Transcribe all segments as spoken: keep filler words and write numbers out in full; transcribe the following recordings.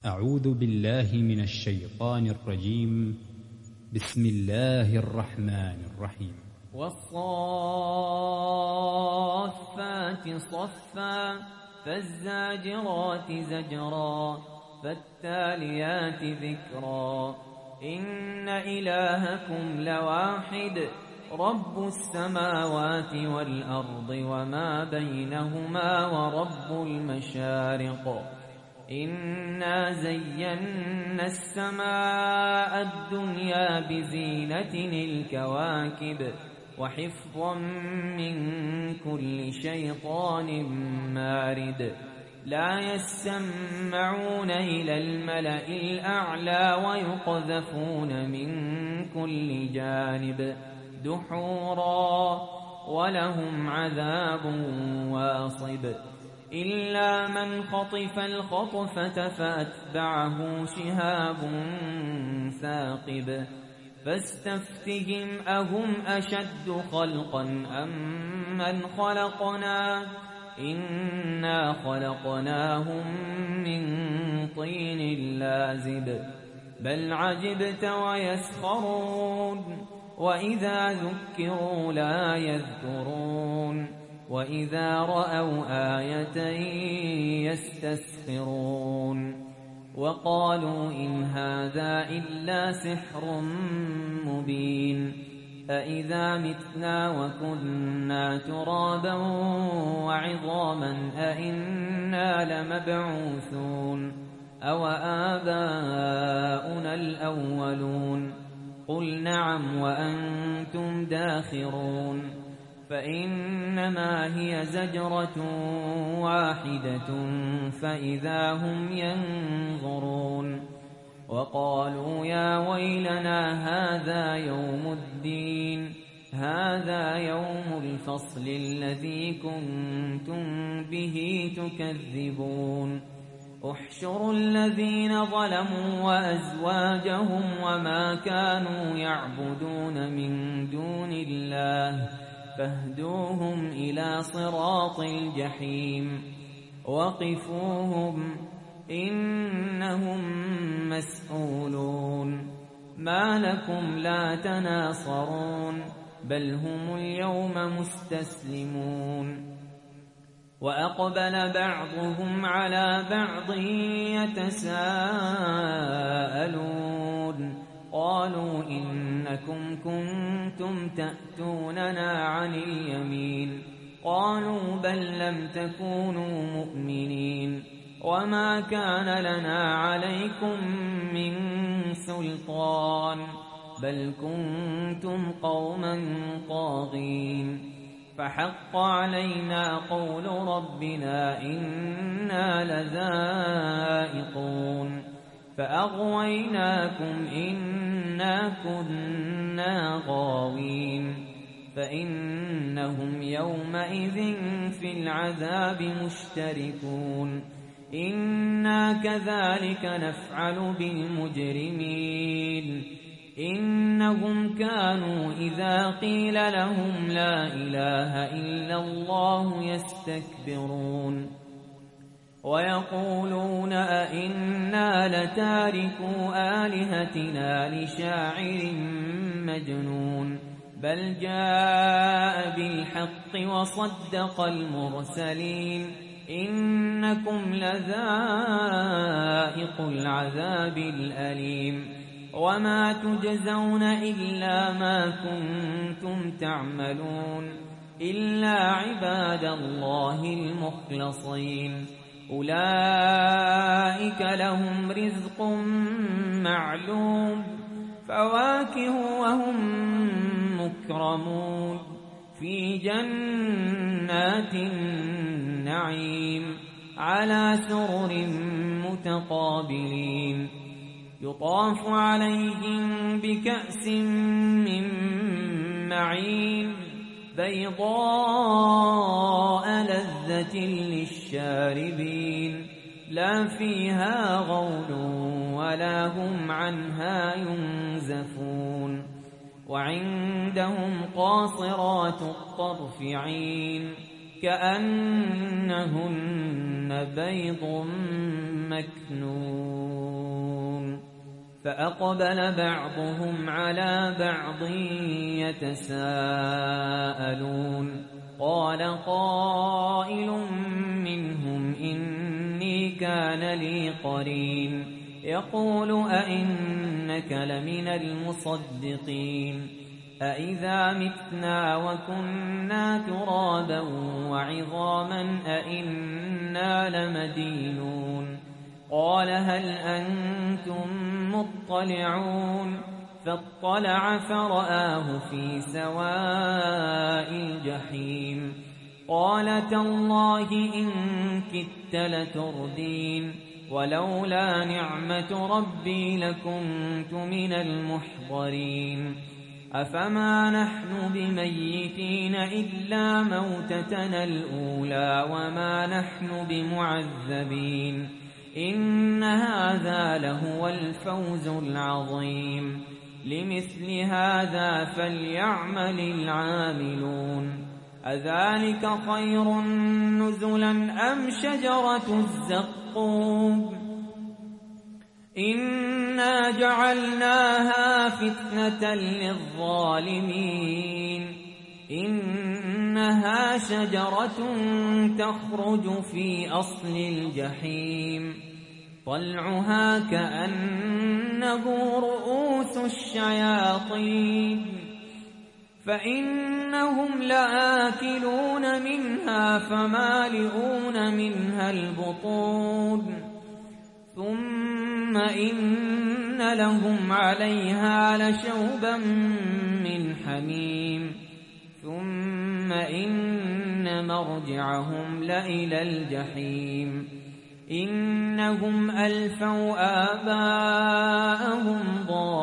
أعوذ بالله من الشيطان الرجيم. بسم الله الرحمن الرحيم. والصافات صفا فالزاجرات زجرا فالتاليات ذكرا إن إلهكم لواحد رب السماوات والأرض وما بينهما ورب المشارق إنا زينا السماء الدنيا بزينة الكواكب وحفظا من كل شيطان مارد لا يسمعون إلى الملأ الأعلى ويقذفون من كل جانب دحورا ولهم عذاب واصب إلا من خطف الخطفة فأتبعه شهاب ثاقب فاستفتهم أهم أشد خلقا أم من خلقنا إنا خلقناهم من طين لازب بل عجبت ويسخرون وإذا ذكروا لا يذكرون وإذا رأوا آية يستسخرون وقالوا إن هذا إلا سحر مبين أإذا متنا وكنا ترابا وعظاما أإنا لمبعوثون أو آباؤنا الأولون قل نعم وأنتم داخرون فإنما هي زجرة واحدة فإذا هم ينظرون وقالوا يا ويلنا هذا يوم الدين هذا يوم الفصل الذي كنتم به تكذبون احشروا الذين ظلموا وأزواجهم وما كانوا يعبدون من دون الله فاهدوهم إلى صراط الجحيم وقفوهم إنهم مسؤولون ما لكم لا تناصرون بل هم اليوم مستسلمون وأقبل بعضهم على بعض يتساءلون قالوا إنكم كنتم تأتوننا عن اليمين قالوا بل لم تكونوا مؤمنين وما كان لنا عليكم من سلطان بل كنتم قوما طاغين فحق علينا قول ربنا إنا لذائقون فأغويناكم إنا كنا غاوين فإنهم يومئذ في العذاب مشتركون إنا كذلك نفعل بالمجرمين إنهم كانوا إذا قيل لهم لا إله إلا الله يستكبرون ويقولون أئنا لتاركو آلهتنا لشاعر مجنون بل جاء بالحق وصدق المرسلين إنكم لذائق العذاب الأليم وما تجزون إلا ما كنتم تعملون إلا عباد الله المخلصين أولئك لهم رزق معلوم فواكه وهم مكرمون في جنات النعيم على سرر متقابلين يطاف عليهم بكأس من معين بيضاء لذة للشاربين لا فيها غول ولا هم عنها ينزفون وعندهم قاصرات الطرف عين كأنهن بيض مكنون فأقبل بعضهم على بعض يتساءلون قال قائل منهم إني كان لي قرين يقول أئنك لمن المصدقين أئذا متنا وكنا ترابا وعظاما أئنا لمدينون قال هل أنتم مطلعون فاطلع فرآه في سواء الجحيم قال تالله إن كدت لتردين ولولا نعمة ربي لكنت من المحضرين أفما نحن بميتين إلا موتتنا الأولى وما نحن بمعذبين إن هذا لهو الفوز العظيم لمثل هذا فليعمل العاملون أذلك خير نزلا أم شجرة الزقوم إنا جعلناها فتنة للظالمين إنها شجرة تخرج في أصل الجحيم طلعها كأنه رؤوس الشياطين فإنهم لآكلون منها فمالئون منها البطون ثم إن لهم عليها لشوبا من حميم ثم إن مرجعهم لإلى الجحيم إنهم ألفوا آباءهم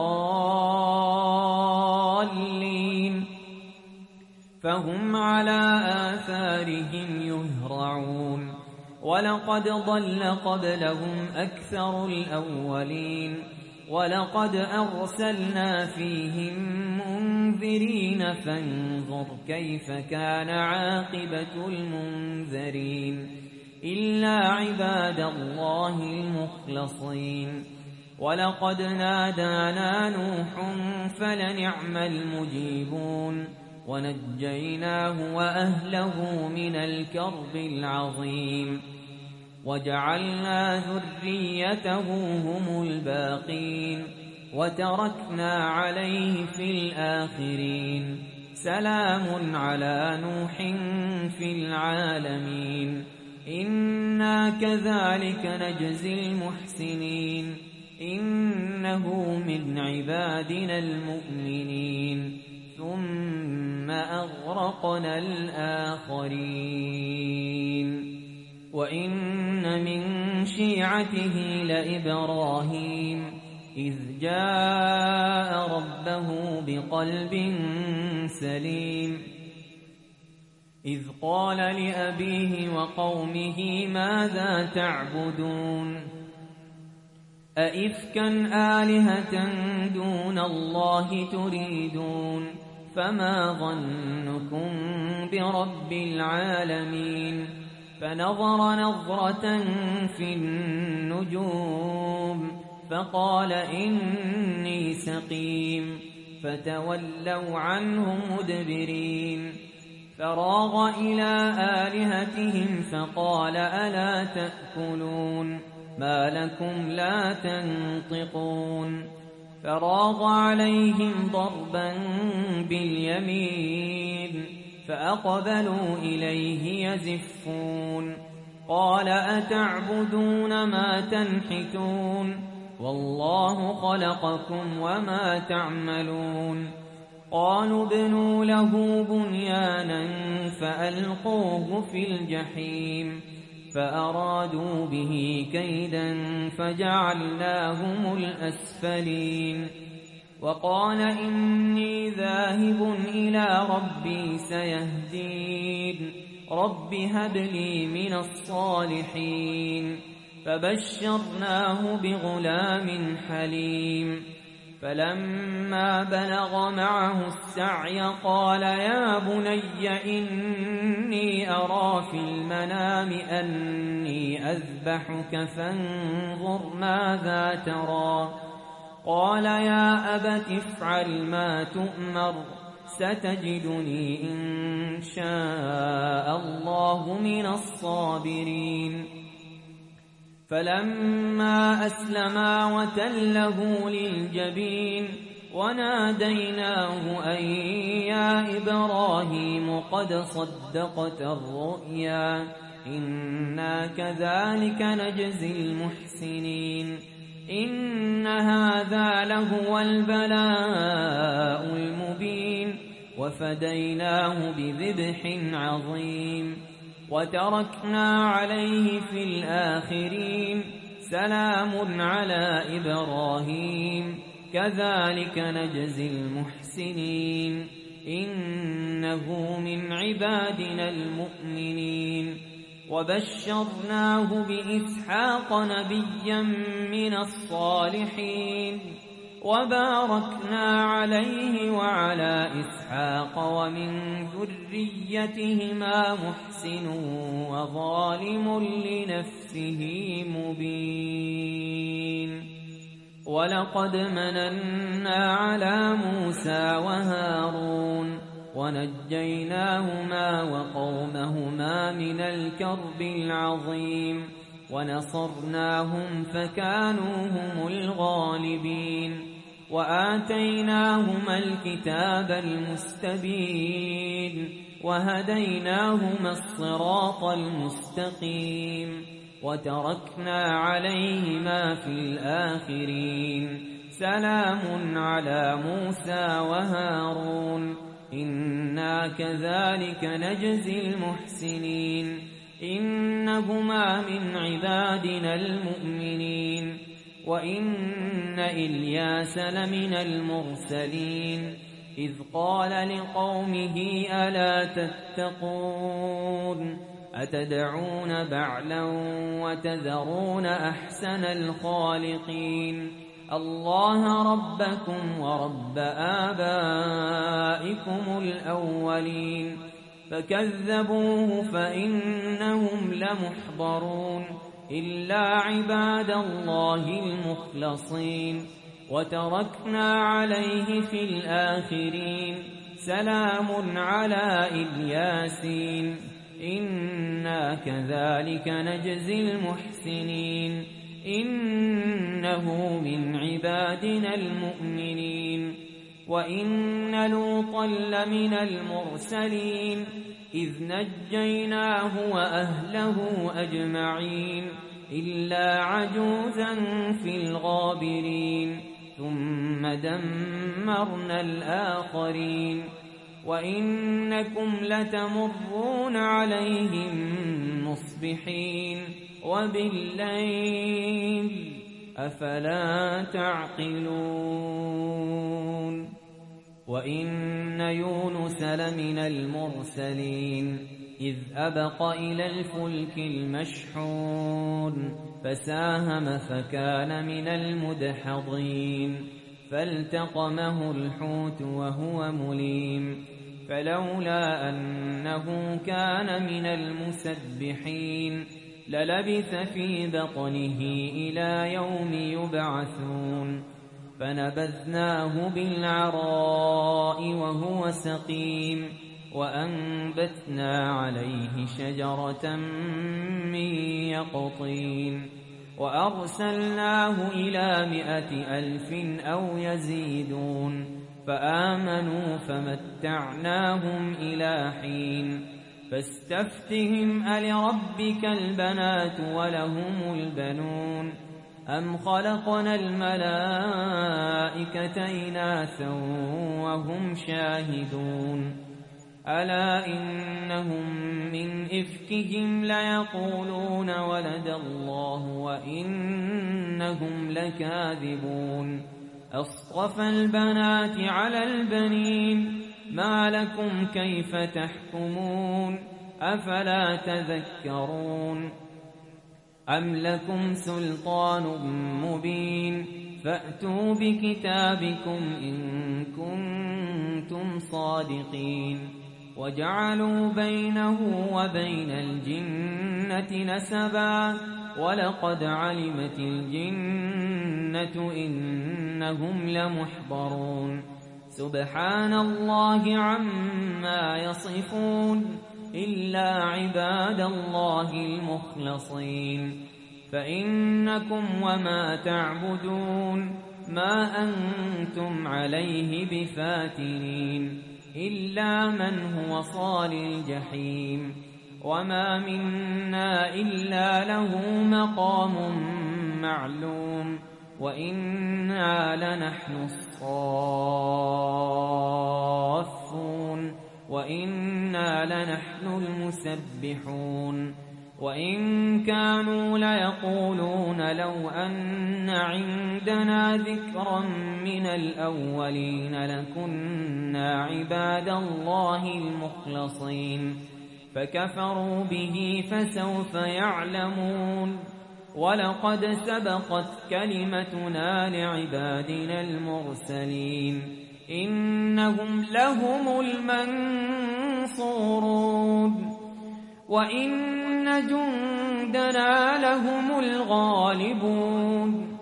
ضالين فهم على آثارهم يهرعون ولقد ضل قبلهم أكثر الأولين ولقد أرسلنا فيهم منذرين فانظر كيف كان عاقبة المنذرين إلا عباد الله المخلصين ولقد نادانا نوح فلنعم المجيبون ونجيناه وأهله من الكرب العظيم وجعلنا ذريته هم الباقين وتركنا عليه في الآخرين سلام على نوح في العالمين إنا كذلك نجزي المحسنين إنه من عبادنا المؤمنين ثم أغرقنا الآخرين وإن من شيعته لإبراهيم إذ جاء ربه بقلب سليم إذ قال لأبيه وقومه ماذا تعبدون أئفكا آلهة دون الله تريدون فما ظنكم برب العالمين فنظر نظرة في النجوم فقال إني سقيم فتولوا عنه مدبرين فراغ إلى آلهتهم فقال ألا تأكلون ما لكم لا تنطقون فراغ عليهم ضربا باليمين فأقبلوا إليه يزفون قال أتعبدون ما تنحتون والله خلقكم وما تعملون قالوا ابنوا له بنيانا فألقوه في الجحيم فأرادوا به كيدا فجعلناهم الأسفلين وقال إني ذاهب إلى ربي سيهدين رب هب لي من الصالحين فبشرناه بغلام حليم فلما بلغ معه السعي قال يا بني إني أرى في المنام أني أذبحك فانظر ماذا ترى. قال يا أبت افعل ما تؤمر ستجدني إن شاء الله من الصابرين. فلما أسلما وتله للجبين وناديناه أن يا إبراهيم قد صدقت الرؤيا إنا كذلك نجزي المحسنين إن هذا لهو البلاء المبين وفديناه بذبح عظيم وتركنا عليه في الآخرين سلام على إبراهيم كذلك نجزي المحسنين إنه من عبادنا المؤمنين وبشرناه بإسحاق نبيا من الصالحين وباركنا عليه وعلى إسحاق ومن ذريتهما محسن وظالم لنفسه مبين. ولقد مننا على موسى وهارون ونجيناهما وقومهما من الكرب العظيم ونصرناهم فكانوا هم الغالبين وآتيناهما الكتاب المستبين وهديناهما الصراط المستقيم وتركنا عليهما في الآخرين سلام على موسى وهارون إنا كذلك نجزي المحسنين إنهما من عبادنا المؤمنين وإن إلياس لمن المرسلين إذ قال لقومه ألا تتقون أتدعون بعلا وتذرون أحسن الخالقين الله ربكم ورب آبائكم الأولين فكذبوه فإنهم لمحضرون إلا عباد الله المخلصين وتركنا عليه في الآخرين سلام على إلياسين إنا كذلك نجزي المحسنين إنه من عبادنا المؤمنين وإن لوطا لمن المرسلين إذ نجيناه وأهله أجمعين إلا عجوزا في الغابرين ثم دمرنا الآخرين وإنكم لتمرون عليهم مصبحين وبالليل أفلا تعقلون وإن يونس لمن المرسلين إذ أبق إلى الفلك المشحون فساهم فكان من المدحضين فالتقمه الحوت وهو مليم فلولا أنه كان من المسبحين للبث في بطنه إلى يوم يبعثون فنبذناه بالعراء وهو سقيم وأنبتنا عليه شجرة من يقطين وأرسلناه إلى مائة ألف أو يزيدون فآمنوا فمتعناهم إلى حين فاستفتهم ألربك البنات ولهم البنون أم خلقنا الملائكة إناثا وهم شاهدون ألا إنهم من إفكهم ليقولون ولد الله وإنهم لكاذبون أصطفى البنات على البنين ما لكم كيف تحكمون أفلا تذكرون أم لكم سلطان مبين فأتوا بكتابكم إن كنتم صادقين وجعلوا بينه وبين الجنة نسبا ولقد علمت الجنة إنهم لمحضرون سبحان الله عما يصفون إلا عباد الله المخلصين فإنكم وما تعبدون ما أنتم عليه بفاتنين إلا من هو صال الجحيم وما منا إلا له مقام معلوم وإنا لنحن الصافون وإنا لنحن المسبحون وإن كانوا ليقولون لو أن عندنا ذكرا من الأولين لكنا عباد الله المخلصين فكفروا به فسوف يعلمون ولقد سبقت كلمتنا لعبادنا المرسلين إنهم لهم المنصورون وإن جندنا لهم الغالبون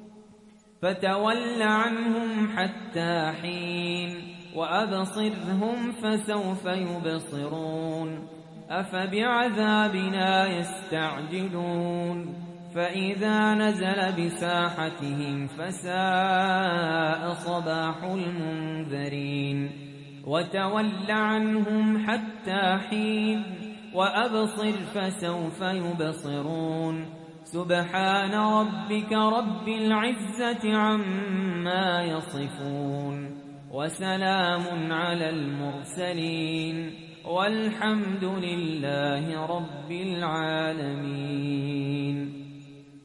فتول عنهم حتى حين وأبصرهم فسوف يبصرون أفبعذابنا يستعجلون فإذا نزل بساحتهم فساء صباح المنذرين وتول عنهم حتى حين وأبصر فسوف يبصرون سبحان ربك رب العزة عما يصفون وسلام على المرسلين والحمد لله رب العالمين.